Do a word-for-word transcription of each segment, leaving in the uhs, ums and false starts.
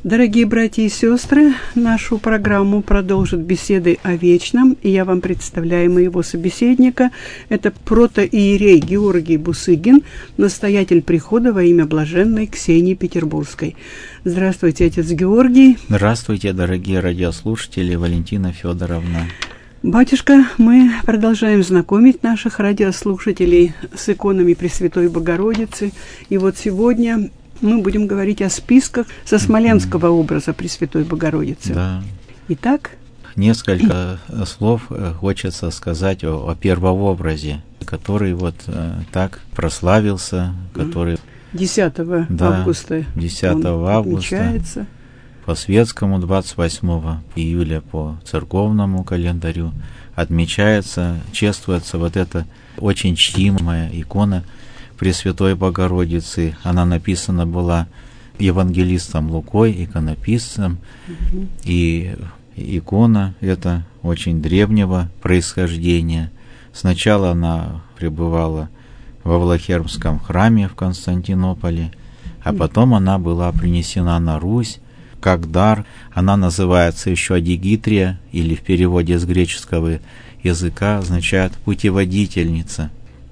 Дорогие братья и сестры, нашу программу продолжит беседы о вечном, и я вам представляю моего собеседника. Это протоиерей Георгий Бусыгин, настоятель прихода во имя блаженной Ксении Петербургской. Здравствуйте, отец Георгий. Здравствуйте, дорогие радиослушатели, Валентина Федоровна. Батюшка, мы продолжаем знакомить наших радиослушателей с иконами Пресвятой Богородицы. И вот сегодня мы будем говорить о списках со смоленского образа Пресвятой Богородицы. Да. Итак, несколько слов хочется сказать о, о первообразе, который вот э, так прославился, который десятого да, августа десятого августа отмечается. По светскому двадцать восьмого июля по церковному календарю отмечается, чествуется вот эта очень чтимая икона Пресвятой Богородицы. Она написана была евангелистом Лукой, иконописцем, угу. И икона эта очень древнего происхождения. Сначала она пребывала во Влахермском храме в Константинополе, а потом она была принесена на Русь как дар. Она называется еще Адигитрия, или в переводе с греческого языка означает «путеводительница».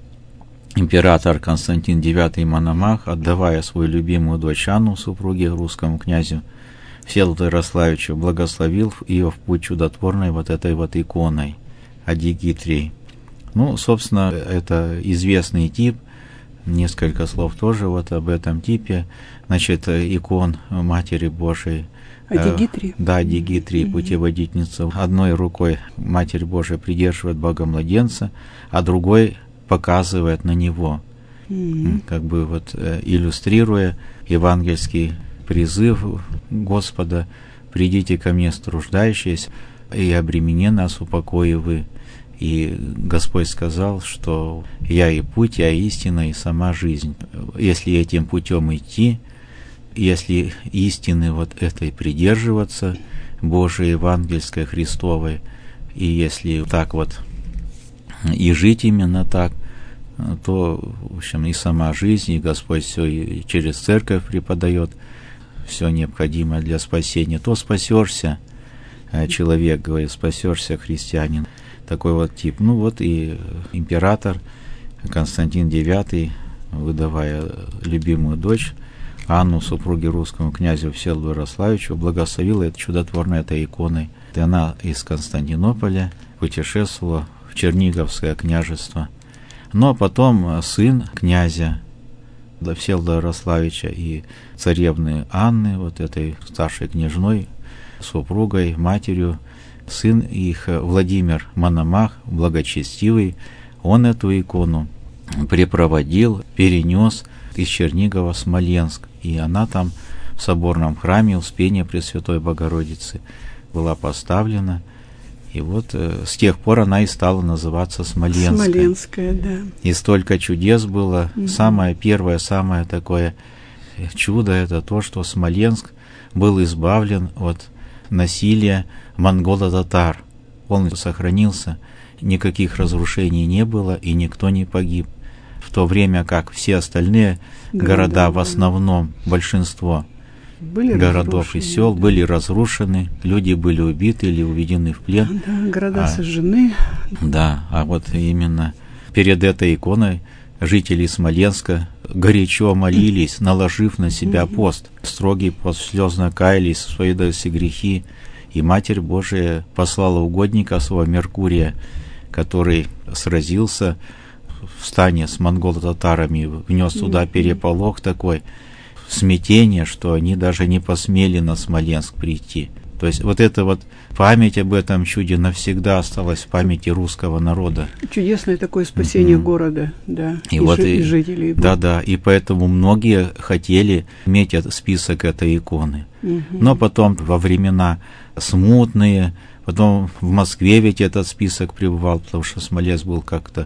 Император Константин девятый Мономах, отдавая свою любимую дочь Анну, супруге русскому князю Всеволоду Ярославичу, благословил ее в путь чудотворной вот этой вот иконой Адигитрией. Ну, собственно, это известный тип. Несколько слов тоже вот об этом типе. Значит, икон Матери Божией. Адигитрии? Э, да, Адигитрии, mm-hmm. путеводительница. Одной рукой Матерь Божия придерживает Бога-младенца, а другой показывает на него, mm-hmm. как бы вот э, иллюстрируя евангельский призыв Господа: «Придите ко мне, труждающиеся, и обременены, нас упокою вы». И Господь сказал, что «Я и путь, я истина, и сама жизнь». Если этим путем идти, если истины вот этой придерживаться, Божией, евангельской, Христовой, и если так вот и жить именно так, то, в общем, и сама жизнь, и Господь все и через церковь преподает, все необходимое для спасения, то спасешься, человек говорит, спасешься, христианин. Такой вот тип. Ну вот и император Константин девятый, выдавая любимую дочь Анну, супруге русскому князю Всеволоду Ярославичу, благословила это чудотворной этой иконой. И она из Константинополя путешествовала в Черниговское княжество. Но потом сын князя Всеволода Ярославича и царевны Анны, вот этой старшей княжной, супругой, матерью, сын их Владимир Мономах, благочестивый, он эту икону препроводил, перенес из Чернигова в Смоленск. И она там в соборном храме Успения Пресвятой Богородицы была поставлена. И вот э, с тех пор она и стала называться Смоленская. Смоленская, да. И столько чудес было. Mm-hmm. Самое первое, самое такое чудо — это то, что Смоленск был избавлен от насилия монголо-татар. Он сохранился, никаких разрушений не было, и никто не погиб. В то время как все остальные города, города в основном, большинство были городов и сел, да, были разрушены, люди были убиты или уведены в плен. Да, города а, сожжены. Да, а вот именно перед этой иконой жители Смоленска горячо молились, наложив на себя mm-hmm. пост. Строгий пост, слезно каялись в свои грехи. И Матерь Божия послала угодника своего Меркурия, который сразился в стане с монголо-татарами, внес туда переполох такой, смятение, что они даже не посмели на Смоленск прийти. То есть вот эта вот память об этом чуде навсегда осталась в памяти русского народа. Чудесное такое спасение mm-hmm. города, да, и, и, вот жи- и, и жителей. Да, да, и поэтому многие хотели иметь список этой иконы. Mm-hmm. Но потом во времена смутные, потом в Москве ведь этот список пребывал, потому что Смоленск был как-то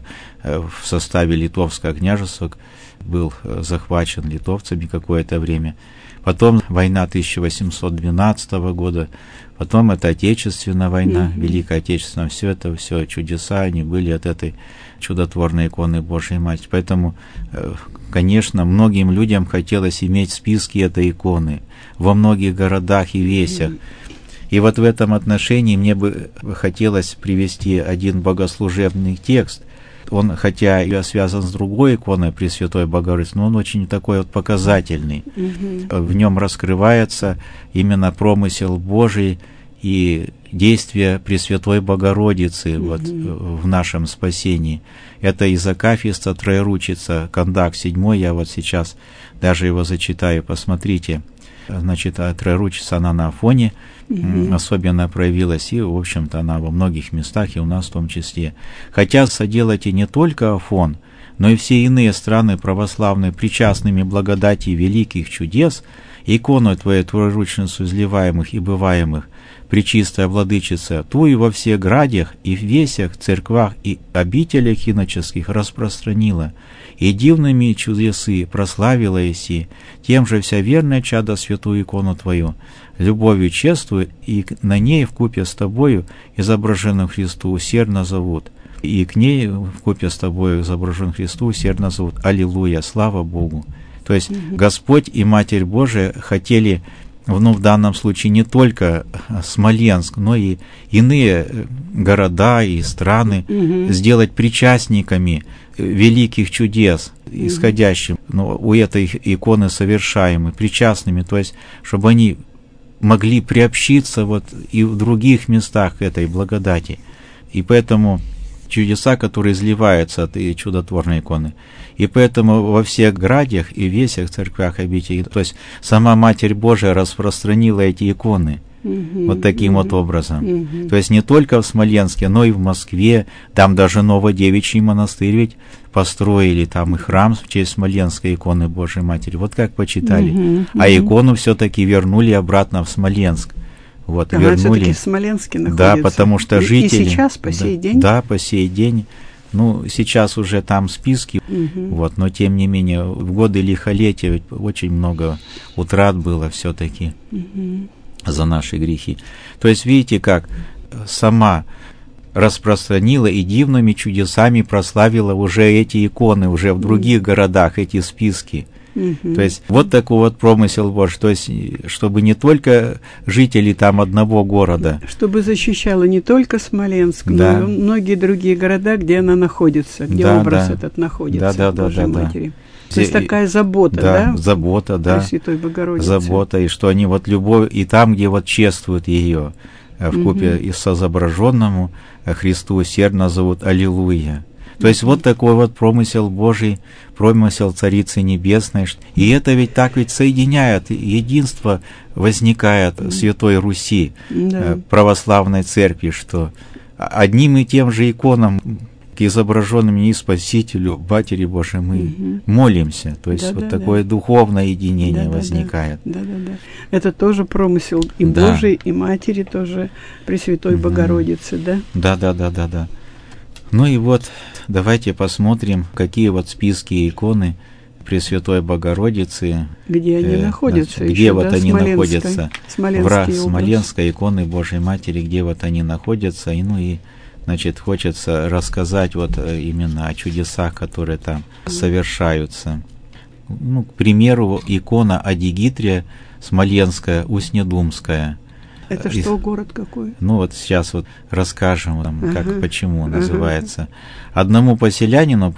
в составе Литовского княжества, был захвачен литовцами какое-то время. потом война тысяча восемьсот двенадцатого года, потом это Отечественная война, mm-hmm. Великая Отечественная, все это, все чудеса, они были от этой чудотворной иконы Божией Матери. Поэтому, конечно, многим людям хотелось иметь списки этой иконы во многих городах и весях. Mm-hmm. И вот в этом отношении мне бы хотелось привести один богослужебный текст. Он, хотя и связан с другой иконой Пресвятой Богородицы, но он очень такой вот показательный. Mm-hmm. В нем раскрывается именно промысел Божий и действие Пресвятой Богородицы mm-hmm. вот, в нашем спасении. Это из Акафиста Троеручица, Кондак седьмой, я вот сейчас даже его зачитаю, посмотрите. Значит, Троеручица, она на Афоне mm-hmm. особенно проявилась, и, в общем-то, она во многих местах, и у нас в том числе. Хотя соделайте не только Афон, но и все иные страны православные, причастными благодати великих чудес, икону Твою Троеручницу изливаемых и бываемых, Пречистая Владычица, Ту и во всех градях и в весях, церквах и обителях иноческих распространила, и дивными чудесы прославила еси, тем же вся верная чадо святую икону Твою, любовью чествует, и на ней вкупе с Тобою, изображенным Христу, усердно зовут, и к ней вкупе с Тобою, изображенным Христу, усердно зовут. Аллилуйя, слава Богу. То есть mm-hmm. Господь и Матерь Божия хотели, ну, в данном случае не только Смоленск, но и иные города и страны mm-hmm. сделать причастниками великих чудес, mm-hmm. исходящим, ну, у этой иконы совершаемой, причастными, то есть, чтобы они могли приобщиться вот и в других местах этой благодати. И поэтому чудеса, которые изливаются от этой чудотворной иконы. И поэтому во всех градях и весях, церквях, обителей, то есть сама Матерь Божия распространила эти иконы mm-hmm, вот таким mm-hmm, вот образом. Mm-hmm. То есть не только в Смоленске, но и в Москве, там даже Новодевичий монастырь ведь построили, там и храм в честь Смоленской иконы Божией Матери. Вот как почитали. Mm-hmm, mm-hmm. А икону все-таки вернули обратно в Смоленск. Вот, она вернули. все-таки в Смоленске находится. Да, потому что и, жители... И сейчас, по сей да, день? Да, по сей день. Ну, сейчас уже там списки, угу. вот, но тем не менее, в годы лихолетия ведь очень много утрат было все-таки угу. за наши грехи. То есть, видите, как сама распространила и дивными чудесами прославила уже эти иконы, уже в других угу. городах, эти списки. Mm-hmm. То есть вот такой вот промысел Божий, то есть чтобы не только жители там одного города. Чтобы защищала не только Смоленск, да. но и многие другие города, где она находится, где да, образ да. этот находится, да, да, Божьей да, Матери. Да. То есть такая забота, да? Да, забота, да. Пресвятой Богородицы. Забота, и что они вот любовь, и там, где вот чествуют ее, вкупе mm-hmm. и с изображенному Христу усердно зовут Аллилуйя. То есть вот такой вот промысел Божий, промысел Царицы Небесной. И это ведь так ведь соединяет, единство возникает в Святой Руси, да. православной церкви, что одним и тем же иконам, к изображенным и Спасителю, Матери Божией, мы угу. молимся. То есть да, вот да, такое да. духовное единение да, возникает. Да, да, да. Это тоже промысел и да. Божий, и Матери тоже, Пресвятой угу. Богородицы, да? Да, да, да, да, да. Ну и вот давайте посмотрим, какие вот списки иконы Пресвятой Богородицы. Где они э, находятся? Где еще, вот да, они находятся? В Смоленской иконы Божьей Матери, где вот они находятся. И, ну и, значит, хочется рассказать вот именно о чудесах, которые там mm. совершаются. Ну, к примеру, икона Адигитрия Смоленская, Уснедумская. Это что, и, город какой? Ну вот сейчас вот расскажем, там, ага. как, почему называется. Ага. Одному поселянину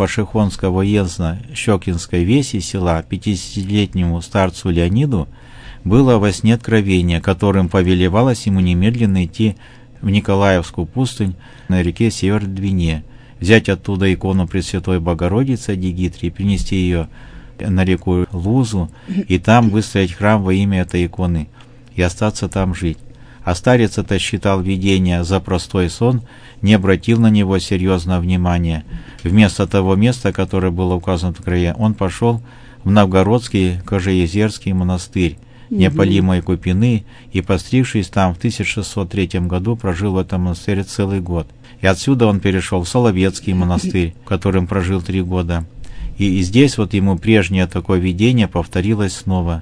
Пашихонско-Воензно-Щекинской веси села, пятидесятилетнему старцу Леониду, было во сне откровение, которым повелевалось ему немедленно идти в Николаевскую пустынь на реке Северодвине, взять оттуда икону Пресвятой Богородицы Адигитрии, принести ее на реку Лузу и там выстроить храм во имя этой иконы и остаться там жить. А старец это считал видение за простой сон, не обратил на него серьезного внимания. Вместо того места, которое было указано в крае, он пошел в Новгородский Кожеезерский монастырь неопалимой Купины и, постригшись там, в тысяча шестьсот третьем году прожил в этом монастыре целый год. И отсюда он перешел в Соловецкий монастырь, в котором прожил три года. И, и здесь вот ему прежнее такое видение повторилось снова.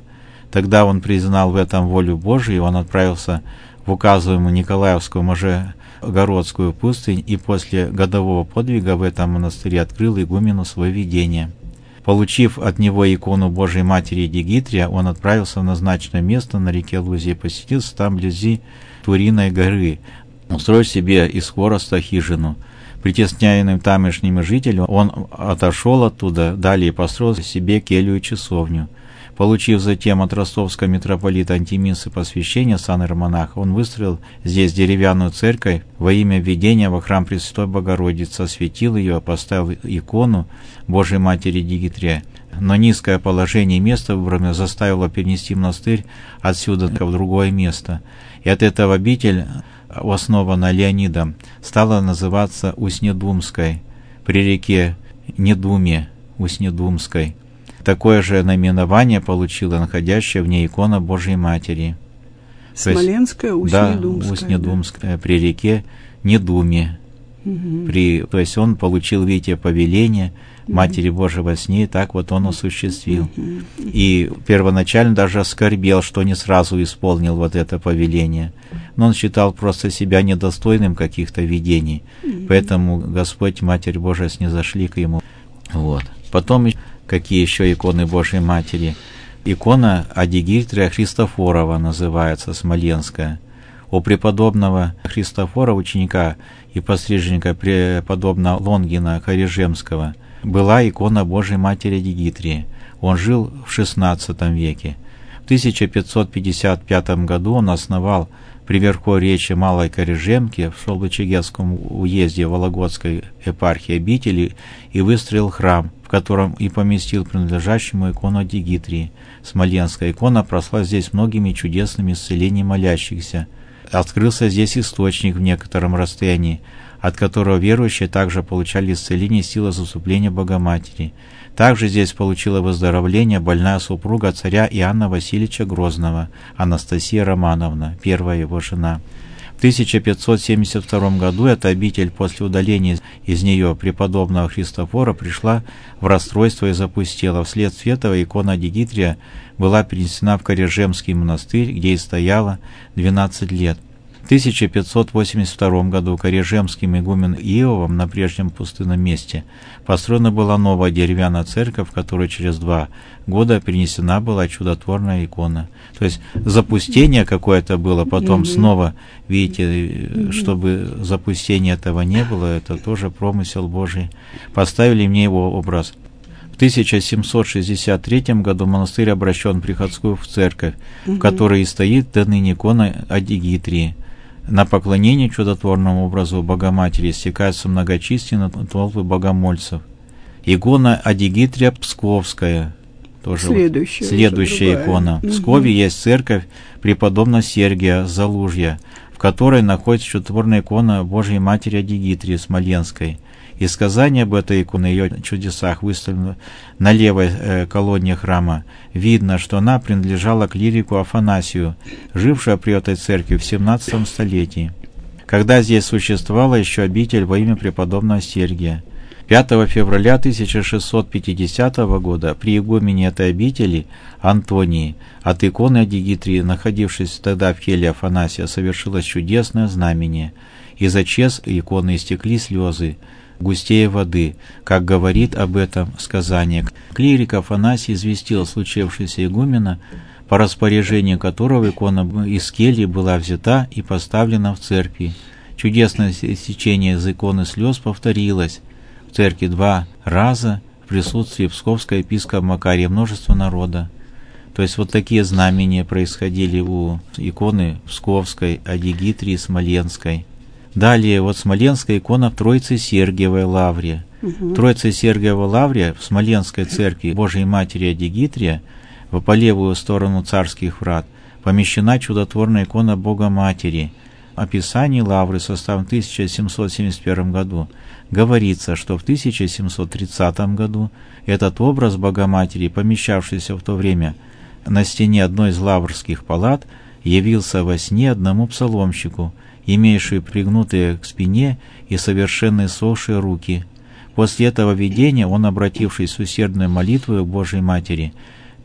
Тогда он признал в этом волю Божию, он отправился в указываемую Николаевскую Можегородскую пустынь и после годового подвига в этом монастыре открыл игумену свое видение. Получив от него икону Божией Матери Дигитрия, он отправился в назначенное место на реке Лузе и поселился там вблизи Туриной горы, устроил себе из хвороста хижину. Притесняемым тамошними жителями, он отошел оттуда, далее построил себе келью и часовню. Получив затем от ростовского митрополита Антимисы посвящение сан иеромонаха, он выстроил здесь деревянную церковь во имя введения во храм Пресвятой Богородицы, осветил ее, поставил икону Божией Матери Дигитрия. Но низкое положение места выбранное заставило перенести монастырь отсюда в другое место. И от этого обитель, основанная Леонидом, стала называться Уснедумской, при реке Недуме Уснедумской. Такое же наименование получила находящая в ней икона Божьей Матери. Смоленская, Уснедумская. Да, Уснедумская, да. При реке Недуме. Угу. При, то есть он получил, видите, повеление Матери Божией во сне, и так вот он осуществил. Угу. И первоначально даже оскорбел, что не сразу исполнил вот это повеление. Но он считал просто себя недостойным каких-то видений. Угу. Поэтому Господь, Матерь Божия снизошли к ему. Вот. Потом какие еще иконы Божьей Матери? Икона Адигитрия Христофорова называется, смоленская. У преподобного Христофора, ученика и постриженника преподобного Лонгина Харижемского, была икона Божьей Матери Адигитрии. Он жил в шестнадцатом веке. В тысяча пятьсот пятьдесят пятом году он основал при Верховречье Малой Корежемки в Солбычегетском уезде Вологодской епархии обители и выстроил храм, в котором и поместил принадлежащему икону Дигитрии. Смоленская икона прошла здесь многими чудесными исцелениями молящихся. Открылся здесь источник в некотором расстоянии, от которого верующие также получали исцеление силы заступления Богоматери. Также здесь получила выздоровление больная супруга царя Иоанна Васильевича Грозного, Анастасия Романовна, первая его жена. В тысяча пятьсот семьдесят втором году эта обитель после удаления из нее преподобного Христофора пришла в расстройство и запустела. Вследствие этого икона Дигитрия была перенесена в Корежемский монастырь, где и стояла двенадцать лет. В тысяча пятьсот восемьдесят втором году Корежемским игуменом Иовом на прежнем пустынном месте построена была новая деревянная церковь, в которой через два года перенесена была чудотворная икона. То есть запустение какое-то было, потом mm-hmm. снова, видите, mm-hmm. чтобы запустения этого не было, это тоже промысел Божий. Поставили мне его образ. В тысяча семьсот шестьдесят третьем году монастырь обращен в приходскую в церковь, mm-hmm. в которой и стоит до ныне икона Адигитрии. На поклонение чудотворному образу Богоматери стекаются многочисленные толпы богомольцев. Икона Адигитрия Псковская, тоже следующая, вот, следующая икона. В Пскове угу. есть церковь преподобного Сергия Залужья, в которой находится чудотворная икона Божьей Матери Адигитрии Смоленской. И сказание об этой иконе, ее чудесах, выставлено на левой э, колонне храма. Видно, что она принадлежала клирику Афанасию, жившему при этой церкви в семнадцатом столетии, когда здесь существовала еще обитель во имя преподобного Сергия. пятого февраля тысяча шестьсот пятидесятого года при игумене этой обители Антонии от иконы Адигитрии, находившейся тогда в келье Афанасия, совершилось чудесное знамение. Из очес иконы истекли слезы густее воды, как говорит об этом сказание. Клирик Афанасий известил случившееся игумена, по распоряжению которого икона из кельи была взята и поставлена в церкви. Чудесное истечение из иконы слез повторилось в церкви два раза в присутствии псковского епископа Макария, множество народа. То есть вот такие знамения происходили у иконы Псковской, Адигитрии, Смоленской. Далее, вот Смоленская икона в Троице Сергиевой Лавре. Угу. Троице Сергиевой Лавре в Смоленской церкви Божией Матери Адигитрия, по левую сторону царских врат, помещена чудотворная икона Бога Матери. В описании Лавры, составленном в тысяча семьсот семьдесят первом году, говорится, что в тысяча семьсот тридцатом году этот образ Богоматери, помещавшийся в то время на стене одной из лаврских палат, явился во сне одному псаломщику, имеющий пригнутые к спине и совершенно иссохшие руки. После этого видения он, обратившись с усердной молитвой к Божьей Матери,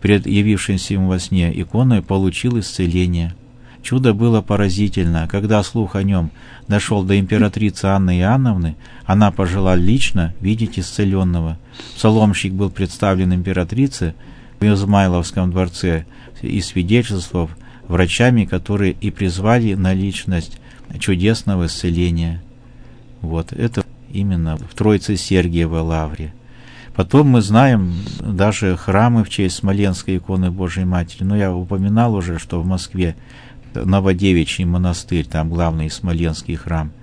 пред явившимся ему во сне иконой, получил исцеление. Чудо было поразительно. Когда слух о нем дошел до императрицы Анны Иоанновны, она пожелала лично видеть исцеленного. Псаломщик был представлен императрице в Измайловском дворце и свидетельствовав врачами, которые и призвали на личность чудесного исцеления. Вот это именно в Троице-Сергиевой лавре. Потом мы знаем даже храмы в честь Смоленской иконы Божией Матери. Но я упоминал уже, что в Москве Новодевичий монастырь, там главный Смоленский храм.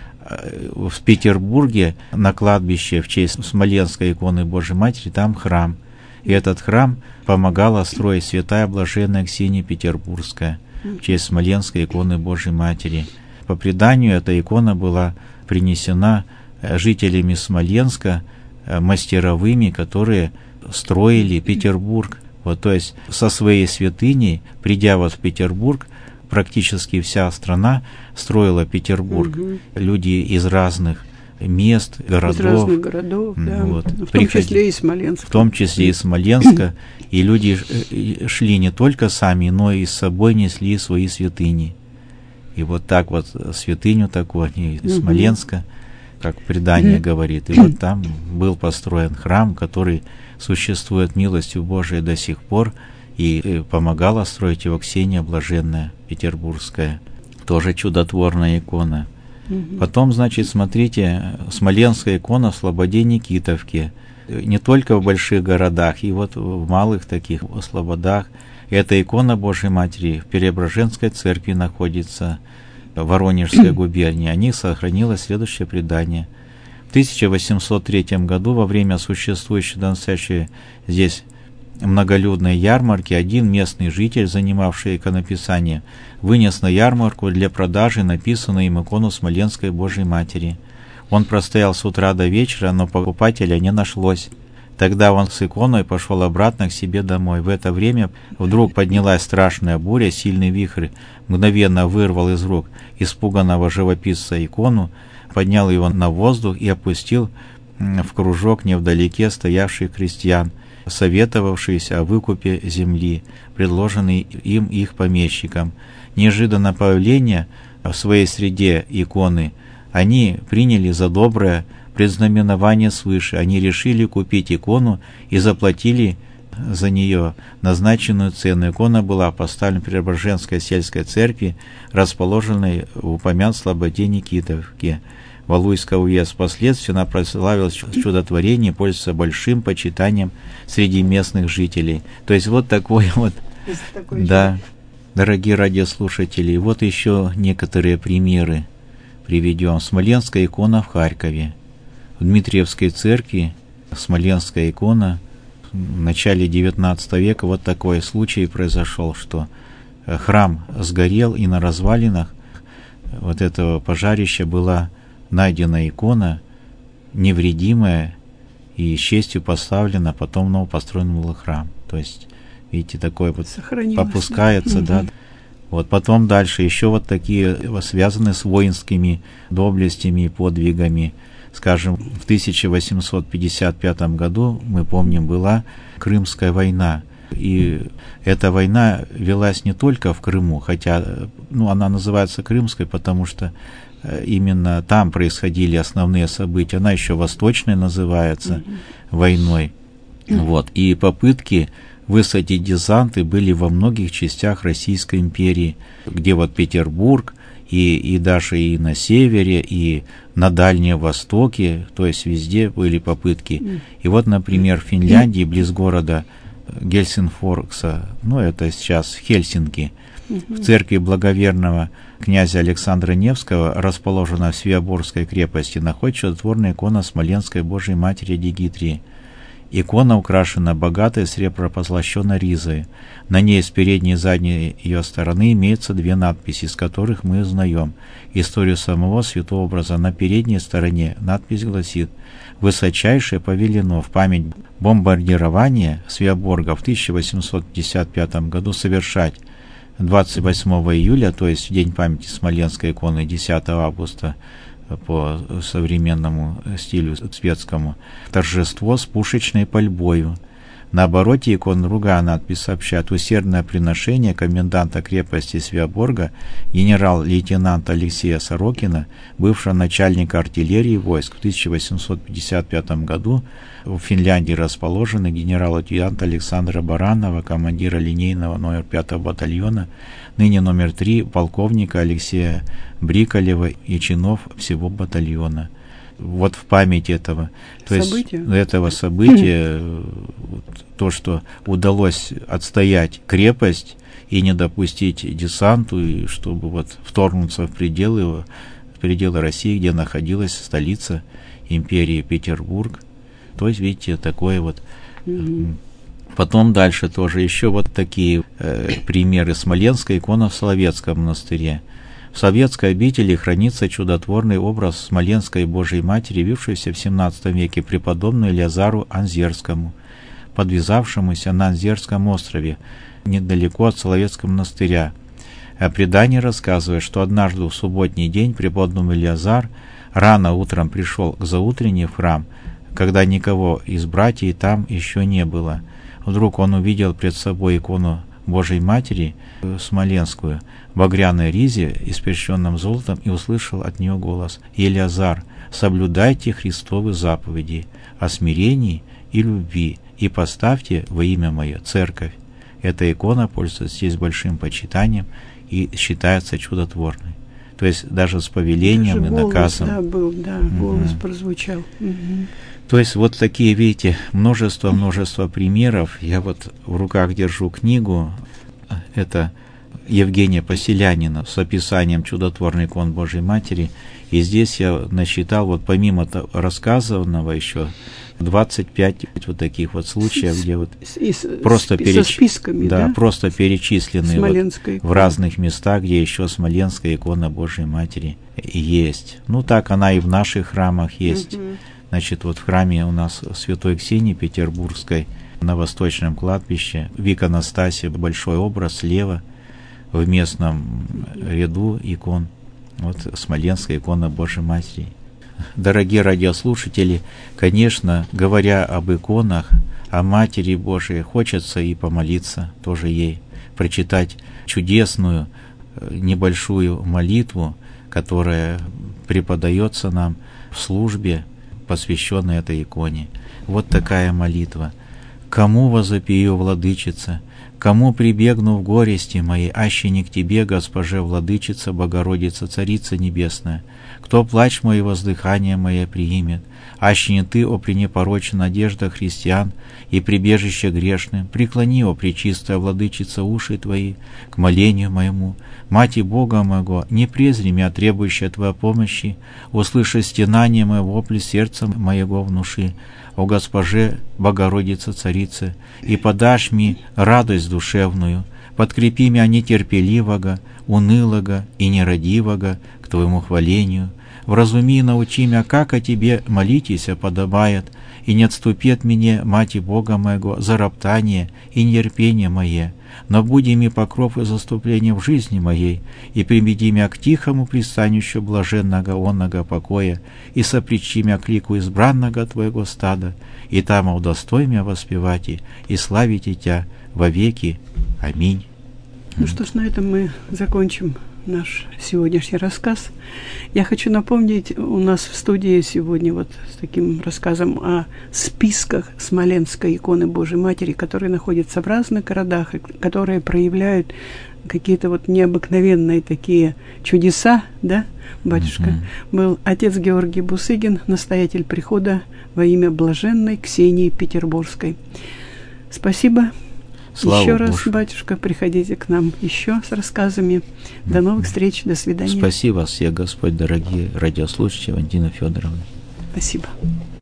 В Петербурге на кладбище в честь Смоленской иконы Божией Матери там храм. И этот храм помогала строить святая блаженная Ксения Петербургская в честь Смоленской иконы Божией Матери. По преданию, эта икона была принесена жителями Смоленска, мастеровыми, которые строили Петербург. Вот, то есть со своей святыней, придя вот в Петербург, практически вся страна строила Петербург. Угу. Люди из разных мест, городов. Из разных городов, да. Вот, в том числе и Смоленска. В том числе и Смоленска. И люди шли не только сами, но и с собой несли свои святыни. И вот так вот святыню такую из Смоленска, как предание говорит. И вот там был построен храм, который существует милостью Божией до сих пор, и помогала строить его Ксения Блаженная Петербургская. Тоже чудотворная икона. Потом, значит, смотрите, Смоленская икона в Слободе Никитовке. Не только в больших городах, и вот в малых таких слободах. Эта икона Божией Матери в Преображенской церкви находится, в Воронежской губернии. О них сохранилось следующее предание. В тысяча восемьсот третьем году, во время существующей до настоящей здесь многолюдной ярмарки, один местный житель, занимавший иконописание, вынес на ярмарку для продажи написанную им икону Смоленской Божией Матери. Он простоял с утра до вечера, но покупателя не нашлось. Тогда он с иконой пошел обратно к себе домой. В это время вдруг поднялась страшная буря, сильный вихрь мгновенно вырвал из рук испуганного живописца икону, поднял его на воздух и опустил в кружок невдалеке стоявших крестьян, советовавшиеся о выкупе земли, предложенной им их помещикам. Неожиданно появление в своей среде иконы они приняли за доброе предзнаменование свыше. Они решили купить икону и заплатили за нее назначенную цену. Икона была поставлена в Преображенской сельской церкви, расположенной в упомянутой Слободе Никитовке, Валуйского уезда. Впоследствии она прославилась чудотворение и пользуется большим почитанием среди местных жителей. То есть вот такой вот, такой да, дорогие радиослушатели, вот еще некоторые примеры приведем. Смоленская икона в Харькове. В Дмитриевской церкви Смоленская икона в начале девятнадцатого века вот такой случай произошел, что храм сгорел, и на развалинах вот этого пожарища была найдена икона, невредимая и с честью поставлена, потом ново построен был храм. То есть, видите, такое вот попускается, да. да. Вот потом дальше еще вот такие связаны с воинскими доблестями и подвигами. Скажем, в тысяча восемьсот пятьдесят пятом году, мы помним, была Крымская война. И эта война велась не только в Крыму, хотя ну, она называется Крымской, потому что именно там происходили основные события. Она еще Восточной называется mm-hmm. войной. Mm-hmm. Вот. И попытки высадить десанты были во многих частях Российской империи, где вот Петербург, и, и даже и на севере, и на Дальнем Востоке, то есть везде были попытки. Mm. И вот, например, в Финляндии, близ города Гельсинфоркса, ну это сейчас Хельсинки, mm-hmm. в церкви благоверного князя Александра Невского, расположена в Свеоборской крепости, находится чудотворная икона Смоленской Божией Матери Дигитрии. Икона украшена богатой сребропозлощенной ризой. На ней с передней и задней ее стороны имеются две надписи, из которых мы узнаем историю самого святого образа. На передней стороне надпись гласит: «Высочайшее повелено в память бомбардирования Свеоборга в тысяча восемьсот пятьдесят пятом году совершать двадцать восьмого июля, то есть в день памяти Смоленской иконы, десятого августа, по современному стилю светскому, торжество с пушечной пальбою. На обороте икон другая надпись сообщает: усердное приношение коменданта крепости Свяборга генерал-лейтенанта Алексея Сорокина, бывшего начальника артиллерии войск, в тысяча восемьсот пятьдесят пятом году в Финляндии расположенный генерал-лейтенанта Александра Баранова, командира линейного номер пятого батальона, ныне номер три, полковника Алексея Брикалева и чинов всего батальона. Вот в память этого, то события? есть этого события, вот, то, что удалось отстоять крепость и не допустить десанту, и чтобы вот вторгнуться в пределы, в пределы России, где находилась столица империи Петербург. То есть, видите, такое вот. Mm-hmm. Потом дальше тоже еще вот такие э, примеры. Смоленская икона в Соловецком монастыре. В Советской обители хранится чудотворный образ Смоленской Божией Матери, явившейся в семнадцатом веке преподобному Елеазару Анзерскому, подвязавшемуся на Анзерском острове, недалеко от Соловецкого монастыря. А предание рассказывает, что однажды в субботний день преподобный Елеазар рано утром пришел к заутренне в храм, когда никого из братьев там еще не было. Вдруг он увидел пред собой икону Божией Матери Смоленскую в багряной ризе, испещренном золотом, и услышал от нее голос: «Елеазар, соблюдайте Христовы заповеди о смирении и любви, и поставьте во имя мое церковь». Эта икона пользуется здесь большим почитанием и считается чудотворной. То есть даже с повелением даже и голос, наказом. Да, был, да, голос угу. прозвучал. Угу. То есть вот такие, видите, множество-множество примеров. Я вот в руках держу книгу, это Евгения Поселянина с описанием чудотворной икон Божией Матери. И здесь я насчитал, вот помимо рассказанного еще, двадцать пять вот таких вот случаев, где вот и с, просто, с, переч... списками, да, да? просто перечислены вот в разных местах, где еще Смоленская икона Божией Матери есть. Ну так она и в наших храмах есть. Угу. Значит, вот в храме у нас Святой Ксении Петербургской на Восточном кладбище в иконостасе большой образ слева в местном ряду икон. Вот Смоленская икона Божией Матери. Дорогие радиослушатели, конечно, говоря об иконах, о Матери Божией, хочется и помолиться тоже ей, прочитать чудесную небольшую молитву, которая преподается нам в службе, посвященной этой иконе. Вот такая молитва. «Кому возопию, владычица, кому прибегну в горести моей, аще не к тебе, Госпоже, владычица, Богородица, Царица Небесная, кто плач мой и воздыхание мое приимет, аще не ты, о пренепорочная надежда христиан и прибежище грешным, преклони, о пречистая владычица, уши твои к молению моему, Мати Бога моего, не презри меня, требующая твоей помощи, услыши стенание мое, вопли сердца моего внуши, о Госпоже, Богородица, Царица, и подашь мне радость душевную, подкрепи меня нетерпеливого, унылого и нерадивого к Твоему хвалению, вразуми и научи меня, как о Тебе молитесь подобает, и не отступи от меня, Мати Бога моего, за роптание и нетерпение мое, но буди ми покров и заступление в жизни моей, и приведи меня к тихому пристанищу блаженного онного покоя, и сопричи меня к лику избранного Твоего стада, и там удостой меня воспевать и славить Тебя вовеки. Аминь. Ну что ж, на этом мы закончим наш сегодняшний рассказ. Я хочу напомнить, у нас в студии сегодня вот с таким рассказом о списках Смоленской иконы Божией Матери, которые находятся в разных городах, и которые проявляют какие-то вот необыкновенные такие чудеса, да, батюшка? Mm-hmm. Был отец Георгий Бусыгин, настоятель прихода во имя блаженной Ксении Петербургской. Спасибо. Слава еще раз, Богу. Батюшка, приходите к нам еще с рассказами. До новых встреч, до свидания. Спасибо всем, Господь, дорогие радиослушатели, Валентина Федоровна. Спасибо.